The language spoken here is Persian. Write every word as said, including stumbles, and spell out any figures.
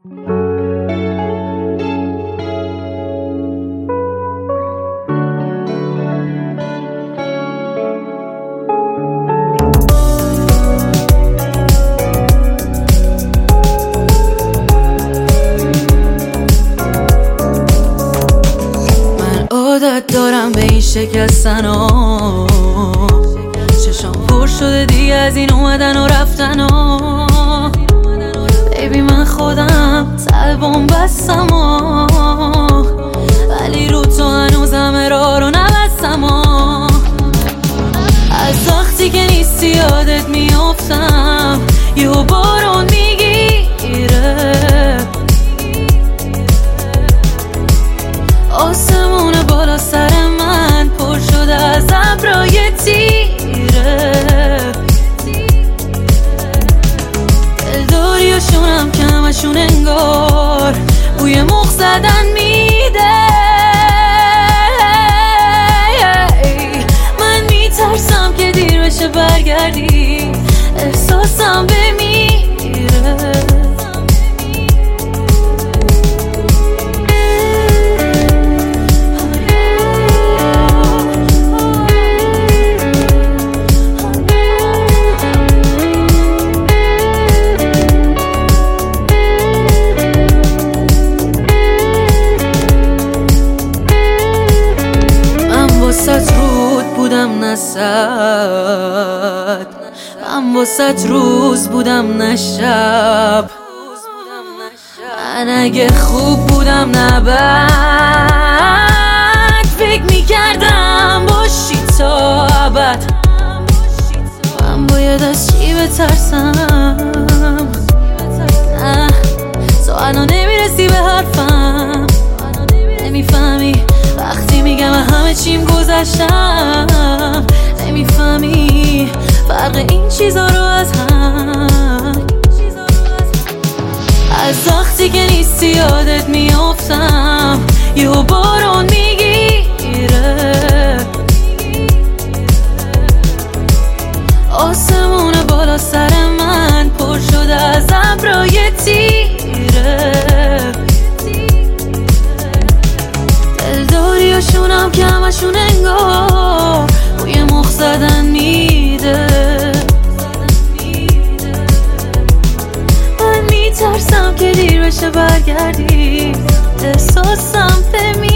عادت دارم به این شکستن ها، چشام پر شده دیگه از این اومدن و رفتن ها. بیبی من خودم طلبم بستم ها، ولی رو تو هنوزم ارار رو نبستم ها. از وقتی که نیستی یادت میافتم، یهو بارون میگیره، آسمون بالا سر من پر شده از ابرای تیره. دلداری و شونم که همشون انگار بوی مخ زدن میده. من میترسم که دیر بشه برگردی، احساسم بمیره. واسط رود بودم نصد، من واسط روز بودم نشب. من اگه خوب بودم نبد، فکر میکردم باشی تا ابد. من باید از چی بترسم؟ نه تو الان نمیرسی به حرفم، نمیفهمی وقتی میگم همه چیم گذشتم. نمیفهمی فرق این چیزا رو از هم. از وقتی که نیستی یادت میافتم، یهو بارون میگیره، آسمون بالا سر من پر شده از ابرای تیره. دلداری و شونم که همشون انگار بوی مخ زدن میده. من میترسم که دیر بشه برگردی، احساسم بمیره.